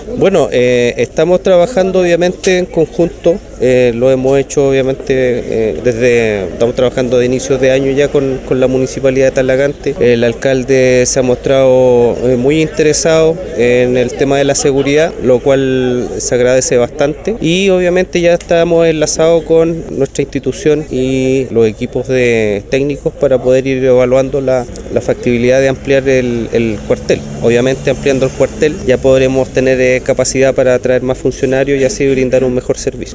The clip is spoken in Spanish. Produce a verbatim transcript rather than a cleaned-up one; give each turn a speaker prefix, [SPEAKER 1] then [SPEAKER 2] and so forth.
[SPEAKER 1] Bueno, eh, estamos trabajando obviamente en conjunto, eh, lo hemos hecho obviamente eh, desde, estamos trabajando de inicios de año ya con, con la Municipalidad de Talagante. El alcalde se ha mostrado eh, muy interesado en el tema de la seguridad, lo cual se agradece bastante, y obviamente ya estamos enlazados con nuestra institución y los equipos de técnicos para poder ir evaluando la, la factibilidad de ampliar el, el cuartel. Obviamente ampliando el cuartel ya podremos tener eh, capacidad para atraer más funcionarios y así brindar un mejor servicio.